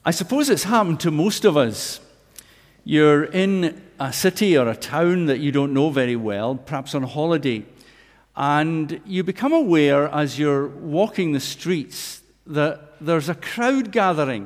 I suppose it's happened to most of us. You're in a city or a town that you don't know very well, perhaps on holiday, and you become aware as you're walking the streets that there's a crowd gathering.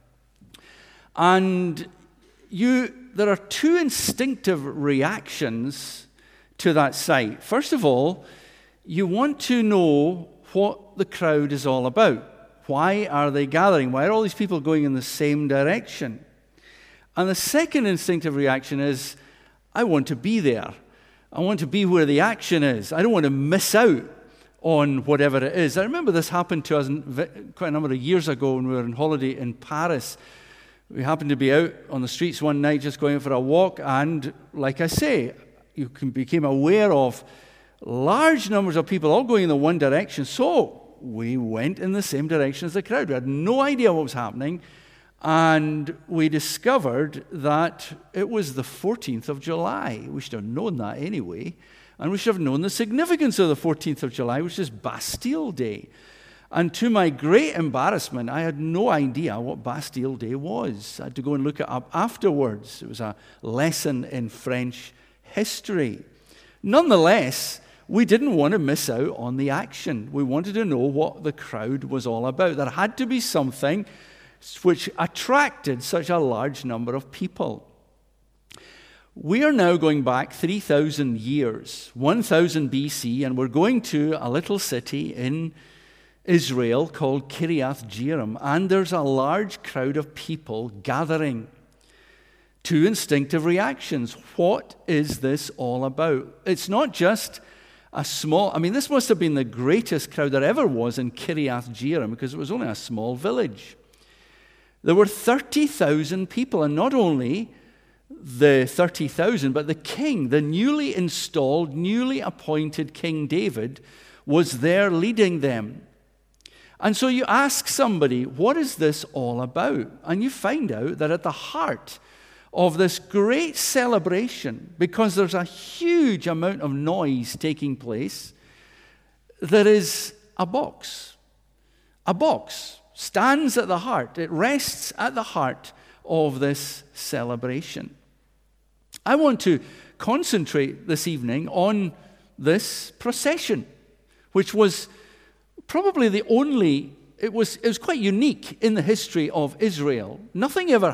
And there are two instinctive reactions to that sight. First of all, you want to know what the crowd is all about. Why are they gathering? Why are all these people going in the same direction? And the second instinctive reaction is, I want to be there. I want to be where the action is. I don't want to miss out on whatever it is. I remember this happened to us quite a number of years ago when we were on holiday in Paris. We happened to be out on the streets one night just going for a walk, and like I say, you became aware of large numbers of people all going in the one direction. So we went in the same direction as the crowd. We had no idea what was happening, and we discovered that it was the 14th of July. We should have known that anyway, and we should have known the significance of the 14th of July, which is Bastille Day. And to my great embarrassment, I had no idea what Bastille Day was. I had to go and look it up afterwards. It was a lesson in French history. Nonetheless, we didn't want to miss out on the action. We wanted to know what the crowd was all about. There had to be something which attracted such a large number of people. We are now going back 3,000 years, 1000 BC, and we're going to a little city in Israel called Kiriath Jearim, and there's a large crowd of people gathering. Two instinctive reactions. What is this all about? It's not just this must have been the greatest crowd there ever was in Kiriath Jearim, because it was only a small village. There were 30,000 people, and not only the 30,000, but the king, the newly installed, newly appointed King David, was there leading them. And so you ask somebody, what is this all about? And you find out that at the heart of this great celebration, because there's a huge amount of noise taking place, there is a box. A box stands at the heart. It rests at the heart of this celebration. I want to concentrate this evening on this procession, which was probably the only, it was quite unique in the history of Israel. Nothing ever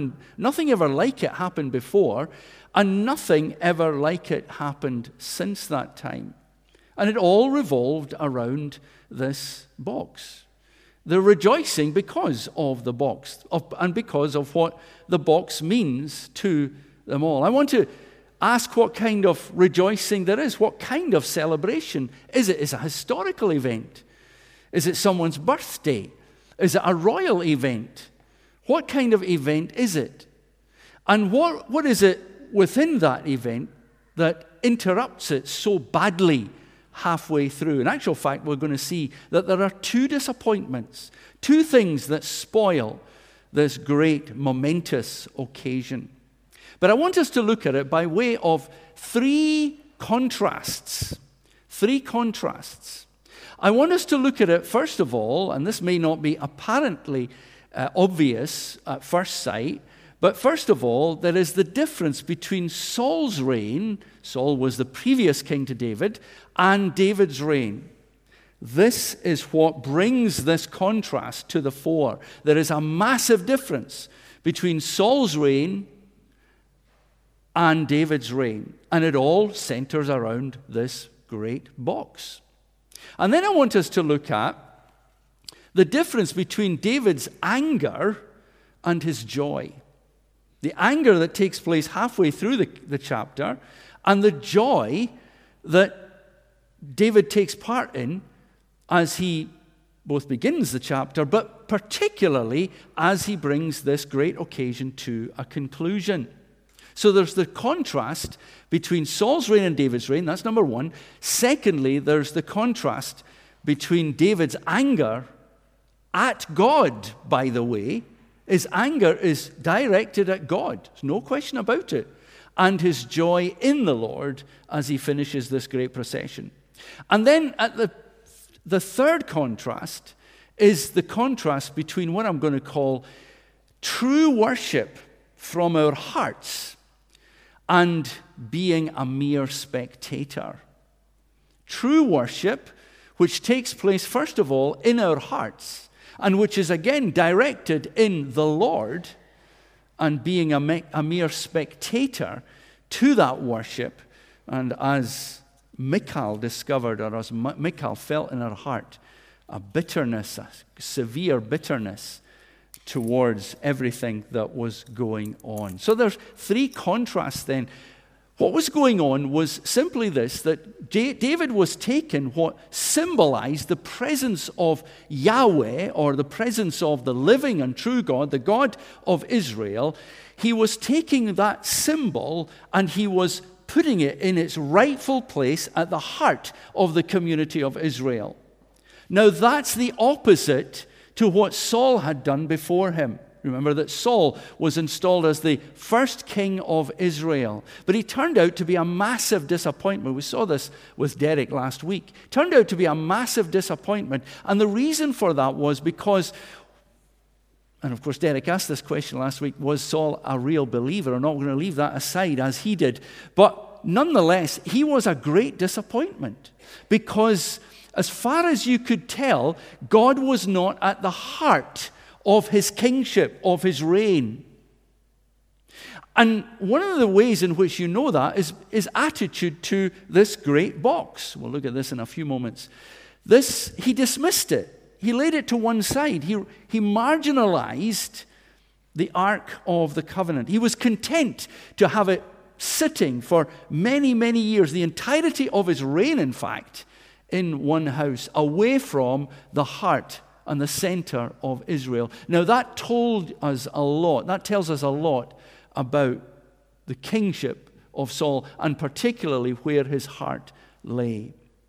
like it happened before, and nothing ever like it happened since that time. And it all revolved around this box. They're rejoicing because of the box, and because of what the box means to them all. I want to ask what kind of rejoicing there is. What kind of celebration is it? Is it a historical event? Is it someone's birthday? Is it a royal event? What kind of event is it? And what is it within that event that interrupts it so badly halfway through? In actual fact, we're going to see that there are two disappointments, two things that spoil this great, momentous occasion. But I want us to look at it by way of three contrasts. Three contrasts. I want us to look at it, first of all, and this may not be apparently obvious at first sight, but first of all, there is the difference between Saul's reign, Saul was the previous king to David, and David's reign. This is what brings this contrast to the fore. There is a massive difference between Saul's reign and David's reign, and it all centers around this great box. And then I want us to look at the difference between David's anger and his joy. The anger that takes place halfway through the chapter, and the joy that David takes part in as he both begins the chapter, but particularly as he brings this great occasion to a conclusion. So there's the contrast between Saul's reign and David's reign. That's number one. Secondly, there's the contrast between David's anger at God, by the way. His anger is directed at God. There's no question about it. And his joy in the Lord as he finishes this great procession. And then at the third contrast is the contrast between what I'm going to call true worship from our hearts and being a mere spectator. True worship, which takes place, first of all, in our hearts, and which is again directed in the Lord, and being a mere spectator to that worship. And as Michal discovered, or as Michal felt in her heart, a bitterness, a severe bitterness towards everything that was going on. So there's three contrasts then. What was going on was simply this, that David was taking what symbolized the presence of Yahweh, or the presence of the living and true God, the God of Israel. He was taking that symbol and he was putting it in its rightful place at the heart of the community of Israel. Now that's the opposite to what Saul had done before him. Remember that Saul was installed as the first king of Israel. But he turned out to be a massive disappointment. We saw this with Derek last week. Turned out to be a massive disappointment. And the reason for that was because, and of course Derek asked this question last week, was Saul a real believer? I'm not going to leave that aside as he did. But nonetheless, he was a great disappointment. Because as far as you could tell, God was not at the heart of his kingship, of his reign. And one of the ways in which you know that is his attitude to this great box. We'll look at this in a few moments. He dismissed it. He laid it to one side. He marginalized the Ark of the Covenant. He was content to have it sitting for many, many years, the entirety of his reign, in fact, in one house, away from the heart and the center of Israel. Now that told us a lot. That tells us a lot about the kingship of Saul, and particularly where his heart lay.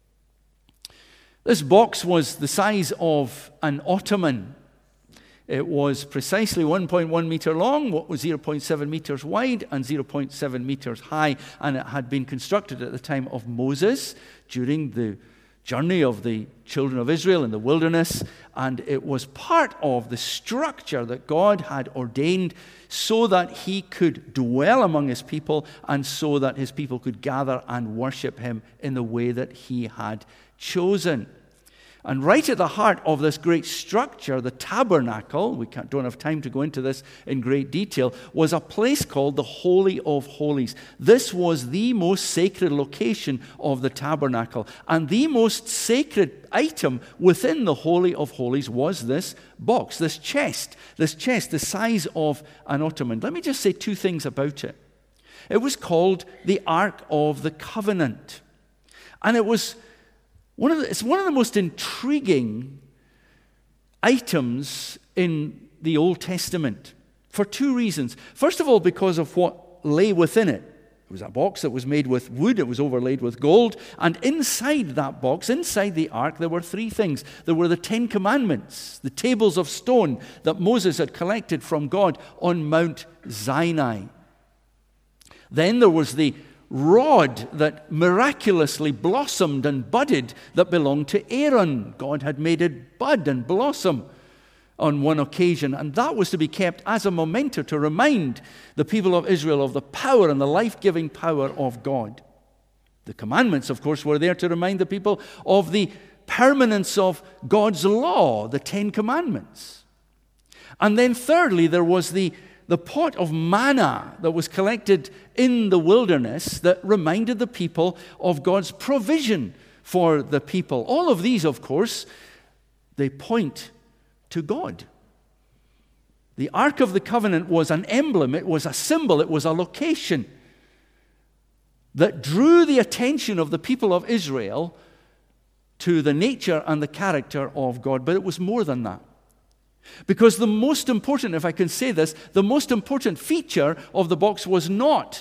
This box was the size of an ottoman. It was precisely 1.1 meter long, what was 0.7 meters wide and 0.7 meters high, and it had been constructed at the time of Moses during the journey of the children of Israel in the wilderness, and it was part of the structure that God had ordained so that he could dwell among his people and so that his people could gather and worship him in the way that he had chosen. And right at the heart of this great structure, the tabernacle, we don't have time to go into this in great detail, was a place called the Holy of Holies. This was the most sacred location of the tabernacle. And the most sacred item within the Holy of Holies was this box, this chest, the size of an ottoman. Let me just say two things about it. It was called the Ark of the Covenant. And it's one of the most intriguing items in the Old Testament for two reasons. First of all, because of what lay within it. It was a box that was made with wood. It was overlaid with gold. And inside that box, inside the ark, there were three things. There were the 10 Commandments, the tables of stone that Moses had collected from God on Mount Sinai. Then there was the rod that miraculously blossomed and budded that belonged to Aaron. God had made it bud and blossom on one occasion, and that was to be kept as a memento to remind the people of Israel of the power and the life-giving power of God. The commandments, of course, were there to remind the people of the permanence of God's law, the 10 Commandments. And then thirdly, there was the pot of manna that was collected in the wilderness that reminded the people of God's provision for the people. All of these, of course, they point to God. The Ark of the Covenant was an emblem, it was a symbol, it was a location that drew the attention of the people of Israel to the nature and the character of God. But it was more than that. Because the most important, if I can say this, the most important feature of the box was not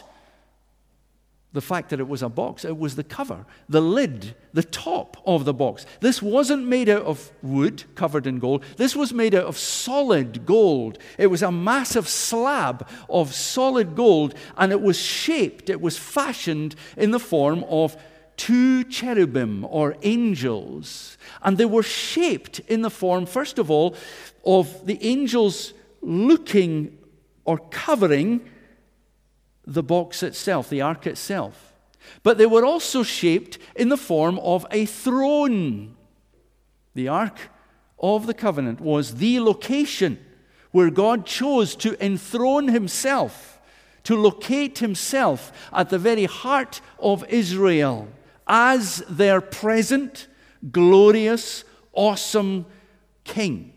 the fact that it was a box. It was the cover, the lid, the top of the box. This wasn't made out of wood covered in gold. This was made out of solid gold. It was a massive slab of solid gold, and it was shaped, it was fashioned in the form of 2 cherubim or angels. And they were shaped in the form, first of all, of the angels looking or covering the box itself, the ark itself. But they were also shaped in the form of a throne. The Ark of the Covenant was the location where God chose to enthrone himself, to locate himself at the very heart of Israel as their present, glorious, awesome king.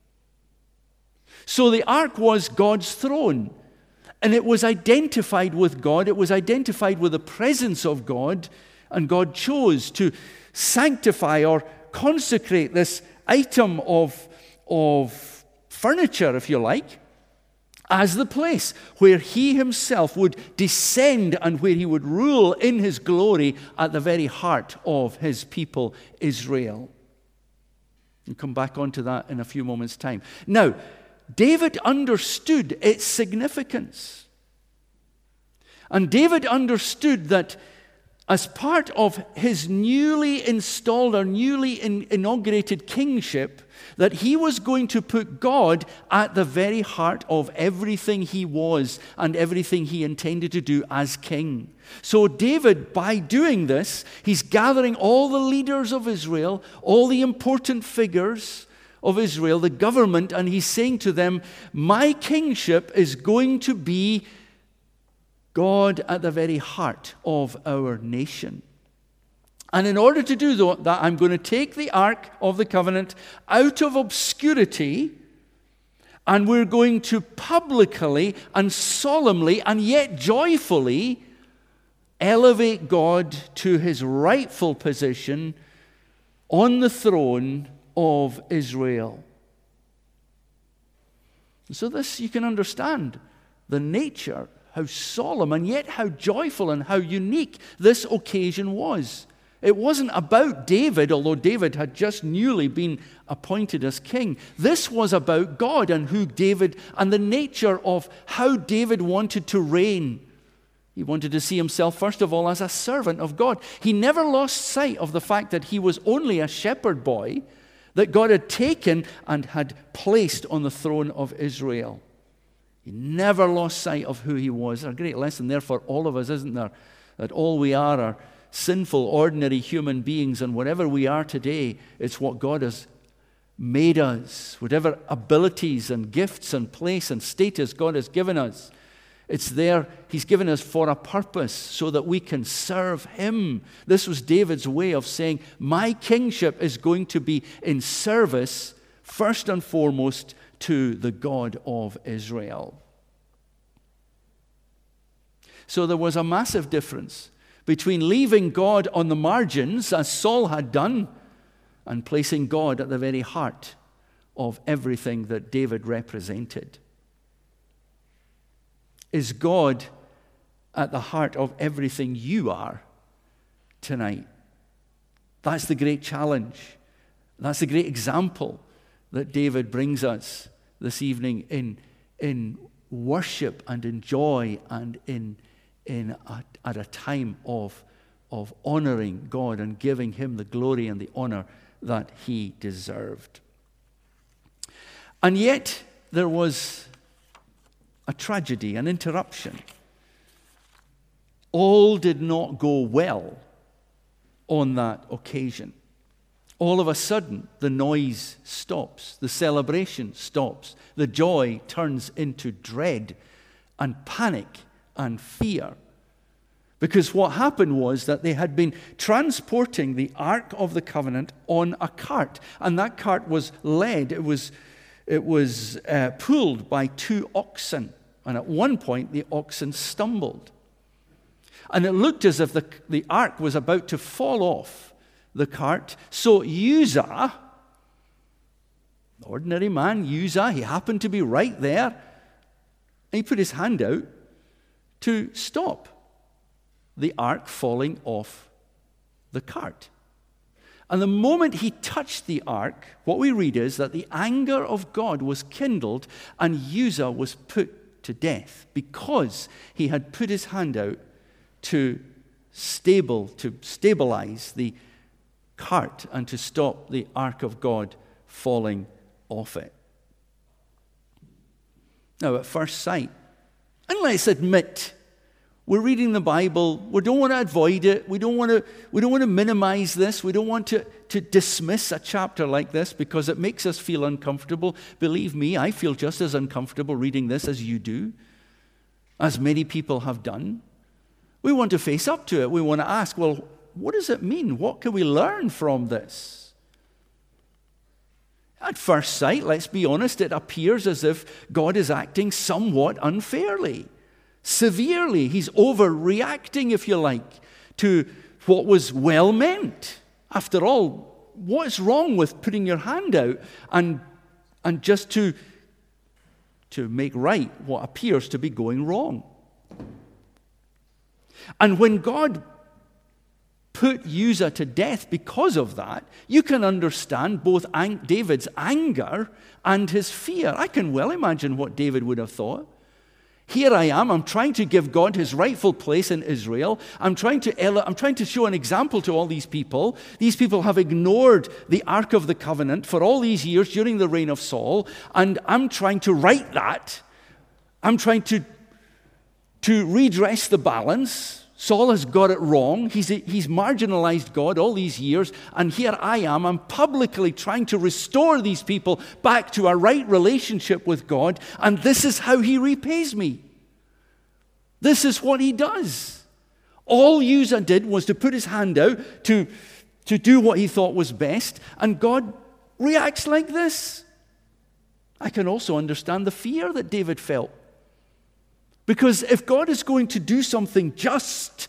So the ark was God's throne, and it was identified with God. It was identified with the presence of God, and God chose to sanctify or consecrate this item of furniture, if you like, as the place where he himself would descend and where he would rule in his glory at the very heart of his people, Israel. We'll come back onto that in a few moments' time. Now, David understood its significance. And David understood that as part of his newly installed or newly inaugurated kingship, that he was going to put God at the very heart of everything he was and everything he intended to do as king. So David, by doing this, he's gathering all the leaders of Israel, all the important figures of Israel, the government, and he's saying to them, my kingship is going to be God at the very heart of our nation. And in order to do that, I'm going to take the Ark of the Covenant out of obscurity, and we're going to publicly and solemnly and yet joyfully elevate God to his rightful position on the throne of Israel. So this, you can understand the nature, how solemn and yet how joyful and how unique this occasion was. It wasn't about David, although David had just newly been appointed as king. This was about God and who David, and the nature of how David wanted to reign. He wanted to see himself, first of all, as a servant of God. He never lost sight of the fact that he was only a shepherd boy that God had taken and had placed on the throne of Israel. He never lost sight of who he was. There's a great lesson there for all of us, isn't there? That all we are sinful, ordinary human beings, and whatever we are today, it's what God has made us. Whatever abilities and gifts and place and status God has given us, it's there. He's given us for a purpose so that we can serve him. This was David's way of saying, my kingship is going to be in service, first and foremost, to the God of Israel. So there was a massive difference between leaving God on the margins, as Saul had done, and placing God at the very heart of everything that David represented. Is God at the heart of everything you are tonight? That's the great challenge. That's the great example that David brings us this evening in worship and in joy and at a time of honoring God and giving him the glory and the honor that he deserved. And yet there was a tragedy, an interruption. All did not go well on that occasion. All of a sudden, the noise stops, the celebration stops, the joy turns into dread and panic and fear. Because what happened was that they had been transporting the Ark of the Covenant on a cart, and that cart was led, it was pulled by 2 oxen, and at one point the oxen stumbled. And it looked as if the ark was about to fall off the cart. So Uzzah, ordinary man, Uzzah, he happened to be right there, and he put his hand out to stop the ark falling off the cart. And the moment he touched the ark, what we read is that the anger of God was kindled and Uzzah was put to death because he had put his hand out to stabilize the cart and to stop the ark of God falling off it. Now, at first sight, and let's admit, we're reading the Bible. We don't want to avoid it. We don't want to minimize this. We don't want to dismiss a chapter like this because it makes us feel uncomfortable. Believe me, I feel just as uncomfortable reading this as you do, as many people have done. We want to face up to it. We want to ask, well, what does it mean? What can we learn from this? At first sight, let's be honest, it appears as if God is acting somewhat unfairly. Severely. He's overreacting, if you like, to what was well meant. After all, what is wrong with putting your hand out and just to make right what appears to be going wrong? And when God put Uzzah to death because of that, you can understand both David's anger and his fear. I can well imagine what David would have thought. Here I am, I'm trying to give God his rightful place in Israel. I'm trying to show an example to all these people. These people have ignored the Ark of the Covenant for all these years during the reign of Saul, and I'm trying to right that. I'm trying to redress the balance. Saul has got it wrong. He's marginalized God all these years, and here I am. I'm publicly trying to restore these people back to a right relationship with God, and this is how he repays me. This is what he does. All Uzzah did was to put his hand out to do what he thought was best, and God reacts like this. I can also understand the fear that David felt. Because if God is going to do something just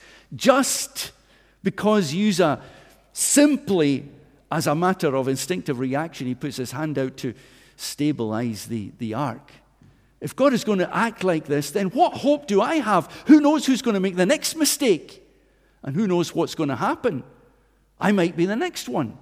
because Uzzah simply, as a matter of instinctive reaction, he puts his hand out to stabilize the ark. If God is going to act like this, then what hope do I have? Who knows who's going to make the next mistake? And who knows what's going to happen? I might be the next one.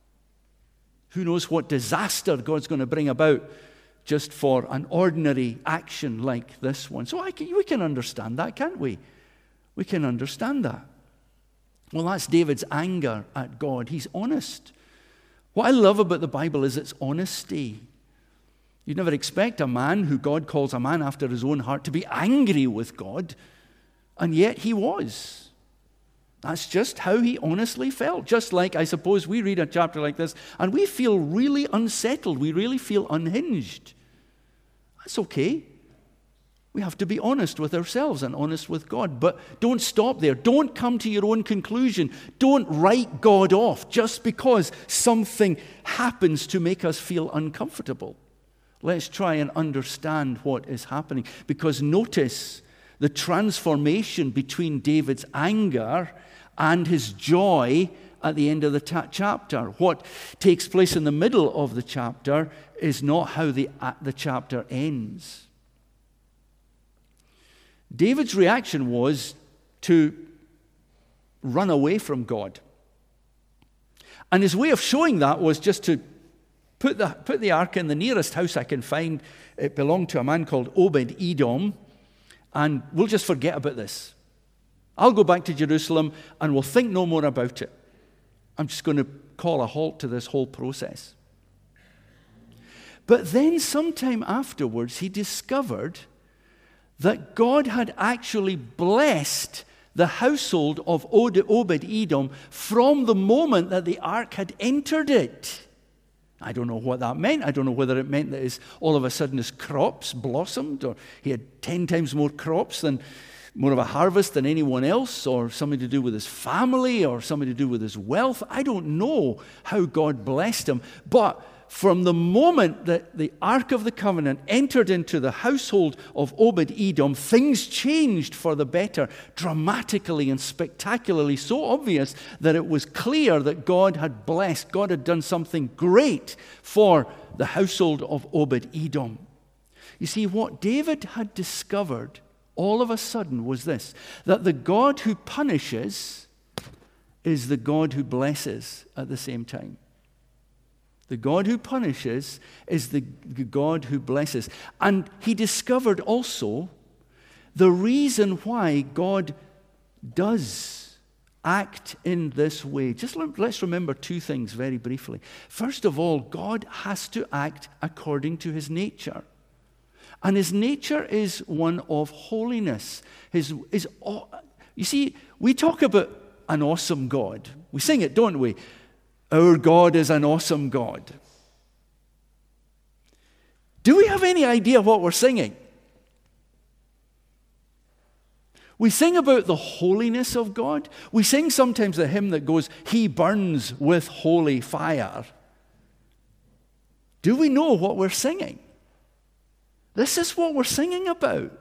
Who knows what disaster God's going to bring about just for an ordinary action like this one. So we can understand that, can't we? We can understand that. Well, that's David's anger at God. He's honest. What I love about the Bible is its honesty. You'd never expect a man who God calls a man after his own heart to be angry with God, and yet he was. That's just how he honestly felt. Just like, I suppose, we read a chapter like this, and we feel really unsettled. We really feel unhinged. That's okay. We have to be honest with ourselves and honest with God. But don't stop there. Don't come to your own conclusion. Don't write God off just because something happens to make us feel uncomfortable. Let's try and understand what is happening. Because notice the transformation between David's anger and his joy at the end of the chapter. What takes place in the middle of the chapter is not how the chapter ends. David's reaction was to run away from God. And his way of showing that was just to put the ark in the nearest house I can find. It belonged to a man called Obed-Edom, and we'll just forget about this. I'll go back to Jerusalem and we'll think no more about it. I'm just going to call a halt to this whole process. But then sometime afterwards, he discovered that God had actually blessed the household of Obed-Edom from the moment that the ark had entered it. I don't know what that meant. I don't know whether it meant that all of a sudden his crops blossomed, or he had 10 times more crops than more of a harvest than anyone else, or something to do with his family, or something to do with his wealth. I don't know how God blessed him, but from the moment that the Ark of the Covenant entered into the household of Obed-Edom, things changed for the better, dramatically and spectacularly, so obvious that it was clear that God had blessed, God had done something great for the household of Obed-Edom. You see, what David had discovered all of a sudden was this, that the God who punishes is the God who blesses at the same time. The God who punishes is the God who blesses. And he discovered also the reason why God does act in this way. Let's remember two things very briefly. First of all, God has to act according to his nature. And his nature is one of holiness. You see, we talk about an awesome God. We sing it, don't we? Our God is an awesome God. Do we have any idea what we're singing? We sing about the holiness of God. We sing sometimes the hymn that goes, "He burns with holy fire." Do we know what we're singing? This is what we're singing about.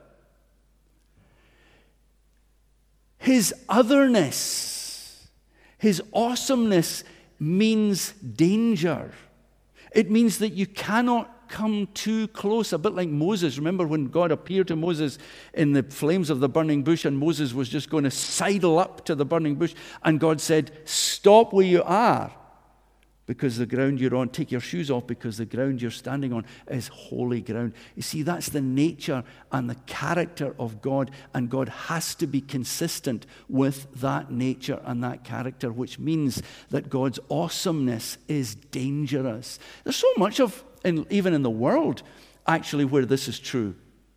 His otherness, his awesomeness means danger. It means that you cannot come too close, a bit like Moses. Remember when God appeared to Moses in the flames of the burning bush, and Moses was just going to sidle up to the burning bush, and God said, "Stop where you are, because the ground you're on, take your shoes off, because the ground you're standing on is holy ground." You see, that's the nature and the character of God, and God has to be consistent with that nature and that character, which means that God's awesomeness is dangerous. There's so much of, even in the world, actually, where this is true.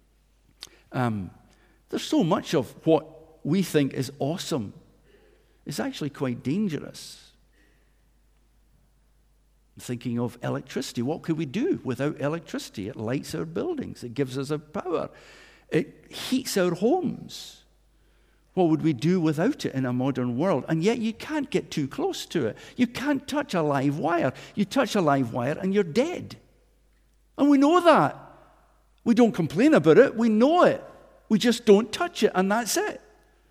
There's so much of what we think is awesome is actually quite dangerous. Thinking of electricity. What could we do without electricity? It lights our buildings. It gives us a power. It heats our homes. What would we do without it in a modern world? And yet you can't get too close to it. You can't touch a live wire. You touch a live wire and you're dead. And we know that. We don't complain about it. We know it. We just don't touch it, and that's it.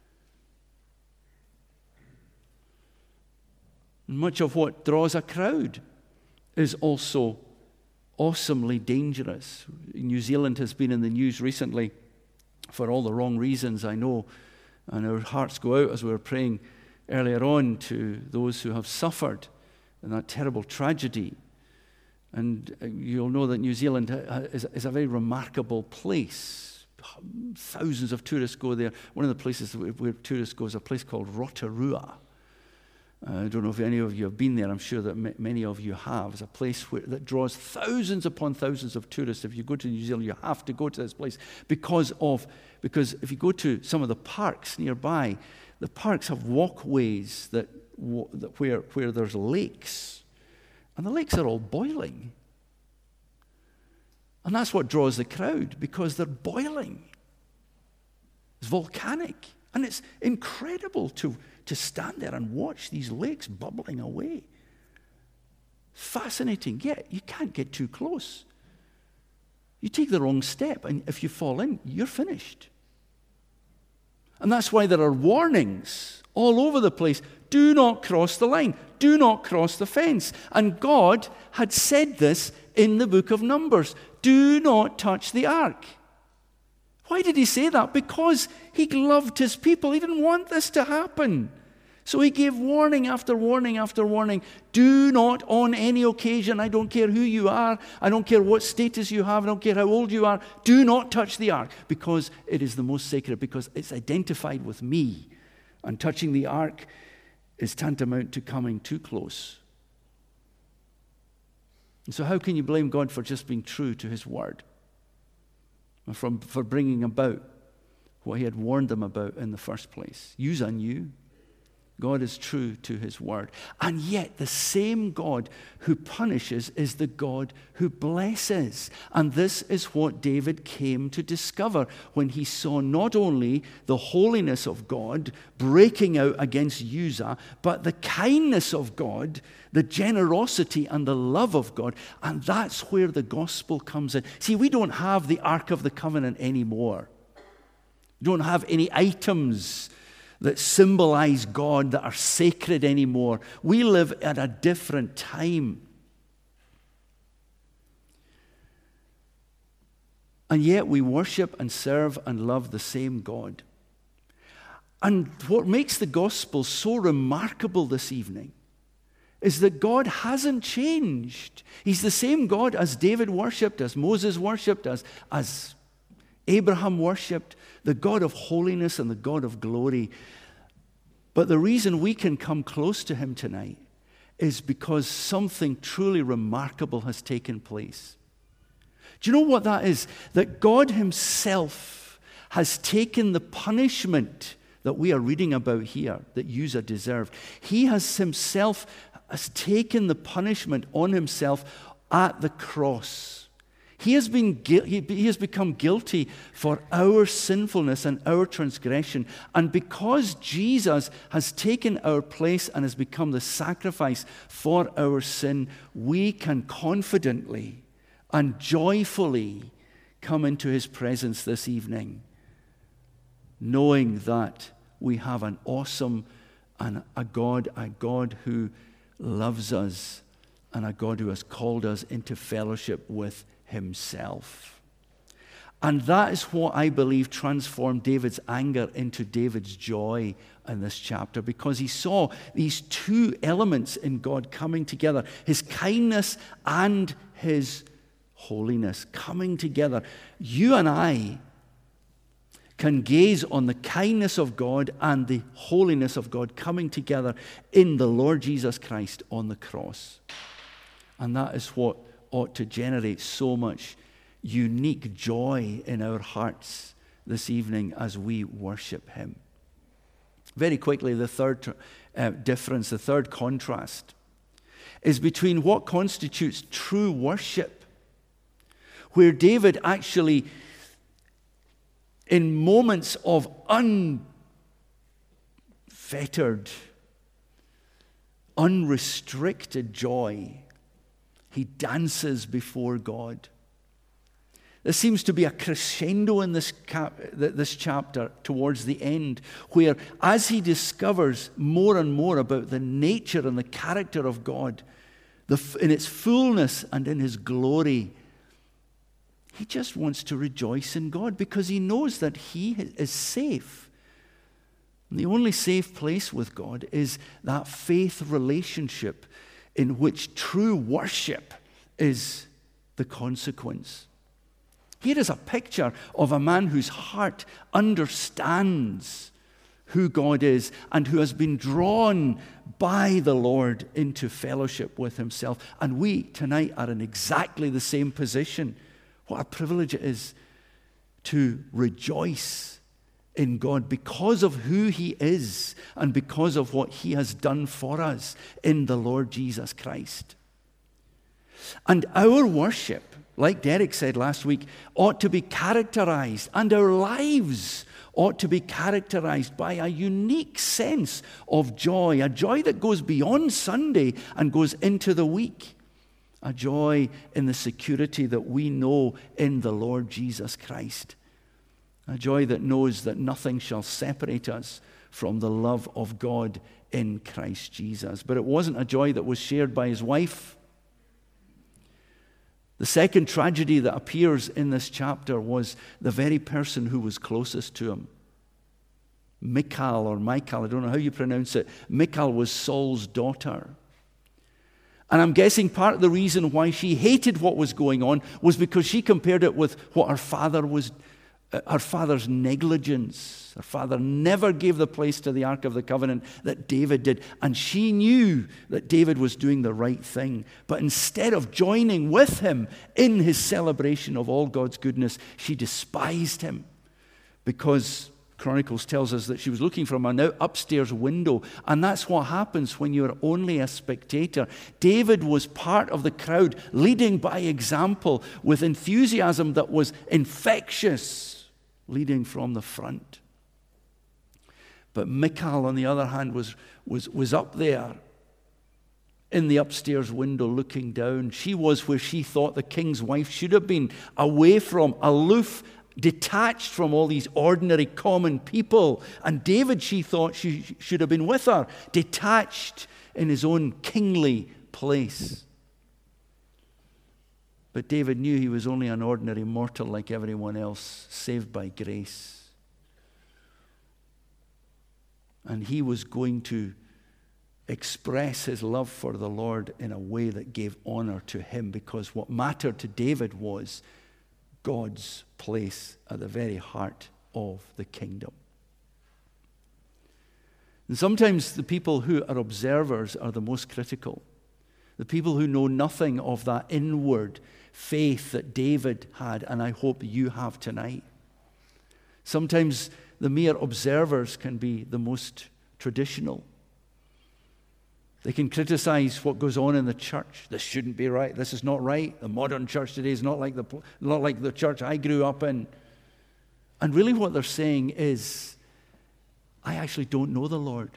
Much of what draws a crowd is also awesomely dangerous. New Zealand has been in the news recently for all the wrong reasons, I know, and our hearts go out as we were praying earlier on to those who have suffered in that terrible tragedy. And you'll know that New Zealand is a very remarkable place. Thousands of tourists go there. One of the places where tourists go is a place called Rotorua. I don't know if any of you have been there. I'm sure that many of you have. It's a place that draws thousands upon thousands of tourists. If you go to New Zealand, you have to go to this place because if you go to some of the parks nearby, the parks have walkways where there's lakes, and the lakes are all boiling. And that's what draws the crowd, because they're boiling. It's volcanic, and it's incredible to stand there and watch these lakes bubbling away. Fascinating, yet you can't get too close. You take the wrong step, and if you fall in, you're finished. And that's why there are warnings all over the place. Do not cross the line. Do not cross the fence. And God had said this in the book of Numbers. Do not touch the ark. Why did he say that? Because he loved his people. He didn't want this to happen. So he gave warning after warning after warning. Do not on any occasion, I don't care who you are, I don't care what status you have, I don't care how old you are, do not touch the ark, because it is the most sacred, because it's identified with me. And touching the ark is tantamount to coming too close. And so how can you blame God for just being true to his word? For bringing about what he had warned them about in the first place. Uzzah knew. God is true to his word. And yet the same God who punishes is the God who blesses. And this is what David came to discover when he saw not only the holiness of God breaking out against Uzzah, but the kindness of God, the generosity and the love of God. And that's where the gospel comes in. See, we don't have the Ark of the Covenant anymore. We don't have any items that symbolize God, that are sacred anymore. We live at a different time. And yet we worship and serve and love the same God. And what makes the gospel so remarkable this evening is that God hasn't changed. He's the same God as David worshipped, as Moses worshipped, as Abraham worshipped, the God of holiness and the God of glory. But the reason we can come close to him tonight is because something truly remarkable has taken place. Do you know what that is? That God himself has taken the punishment that we are reading about here, that Uzzah deserved. He has taken the punishment on himself at the cross. He has become guilty for our sinfulness and our transgression. And because Jesus has taken our place and has become the sacrifice for our sin, we can confidently and joyfully come into his presence this evening, knowing that we have an awesome and a God who loves us, and a God who has called us into fellowship with himself. And that is what I believe transformed David's anger into David's joy in this chapter, because he saw these two elements in God coming together, his kindness and his holiness coming together. You and I can gaze on the kindness of God and the holiness of God coming together in the Lord Jesus Christ on the cross. And that is what ought to generate so much unique joy in our hearts this evening as we worship him. Very quickly, the third difference, the third contrast, is between what constitutes true worship, where David actually, in moments of unfettered, unrestricted joy, he dances before God. There seems to be a crescendo in this chapter towards the end, where as he discovers more and more about the nature and the character of God, in its fullness and in his glory, he just wants to rejoice in God because he knows that he is safe. And the only safe place with God is that faith relationship in which true worship is the consequence. Here is a picture of a man whose heart understands who God is and who has been drawn by the Lord into fellowship with himself. And we tonight are in exactly the same position. What a privilege it is to rejoice in God because of who he is and because of what he has done for us in the Lord Jesus Christ. And our worship, like Derek said last week, ought to be characterized, and our lives ought to be characterized by a unique sense of joy, a joy that goes beyond Sunday and goes into the week. A joy in the security that we know in the Lord Jesus Christ. A joy that knows that nothing shall separate us from the love of God in Christ Jesus. But it wasn't a joy that was shared by his wife. The second tragedy that appears in this chapter was the very person who was closest to him. Michal, I don't know how you pronounce it. Michal was Saul's daughter. And I'm guessing part of the reason why she hated what was going on was because she compared it with what her father's negligence. Her father never gave the place to the Ark of the Covenant that David did. And she knew that David was doing the right thing. But instead of joining with him in his celebration of all God's goodness, she despised him because Chronicles tells us that she was looking from an upstairs window, and that's what happens when you're only a spectator. David was part of the crowd, leading by example with enthusiasm that was infectious, leading from the front. But Michal, on the other hand, was up there in the upstairs window looking down. She was where she thought the king's wife should have been, away from, aloof, detached from all these ordinary common people. And David, she thought she should have been with her, detached in his own kingly place. But David knew he was only an ordinary mortal like everyone else, saved by grace. And he was going to express his love for the Lord in a way that gave honor to him, because what mattered to David was God's place at the very heart of the kingdom. And sometimes the people who are observers are the most critical. The people who know nothing of that inward faith that David had, and I hope you have tonight. Sometimes the mere observers can be the most traditional. They can criticize what goes on in the church. This shouldn't be right. This is not right. The modern church today is not like the church I grew up in. And really what they're saying is, I actually don't know the Lord.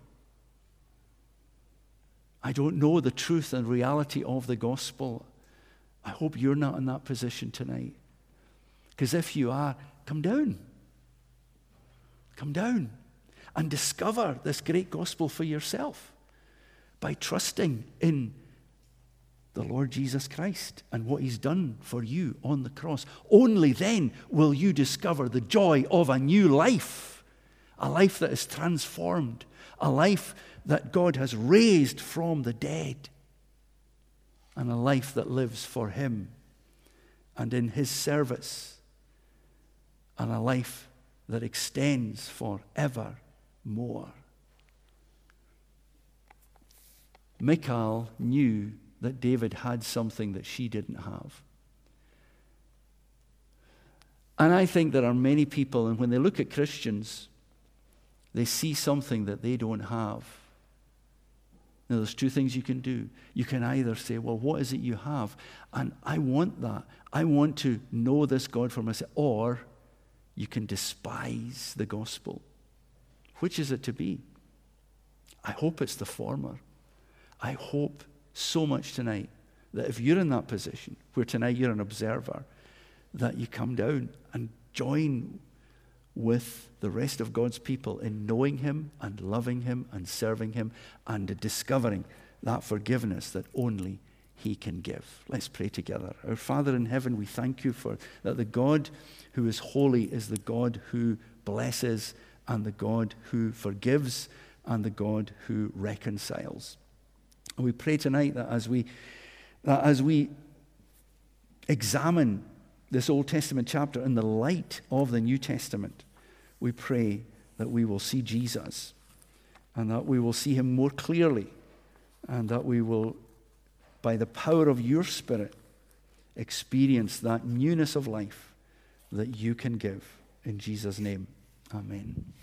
I don't know the truth and reality of the gospel. I hope you're not in that position tonight. Because if you are, come down. Come down and discover this great gospel for yourself by trusting in the Lord Jesus Christ and what he's done for you on the cross. Only then will you discover the joy of a new life, a life that is transformed, a life that God has raised from the dead, and a life that lives for him and in his service, and a life that extends forevermore. Michal knew that David had something that she didn't have. And I think there are many people, and when they look at Christians, they see something that they don't have. Now, there's two things you can do. You can either say, well, what is it you have? And I want that. I want to know this God for myself. Or you can despise the gospel. Which is it to be? I hope it's the former. I hope so much tonight that if you're in that position, where tonight you're an observer, that you come down and join with the rest of God's people in knowing him and loving him and serving him and discovering that forgiveness that only he can give. Let's pray together. Our Father in heaven, we thank you for that the God who is holy is the God who blesses and the God who forgives and the God who reconciles. And we pray tonight that as we examine this Old Testament chapter in the light of the New Testament, we pray that we will see Jesus and that we will see him more clearly and that we will, by the power of your Spirit, experience that newness of life that you can give. In Jesus' name, amen.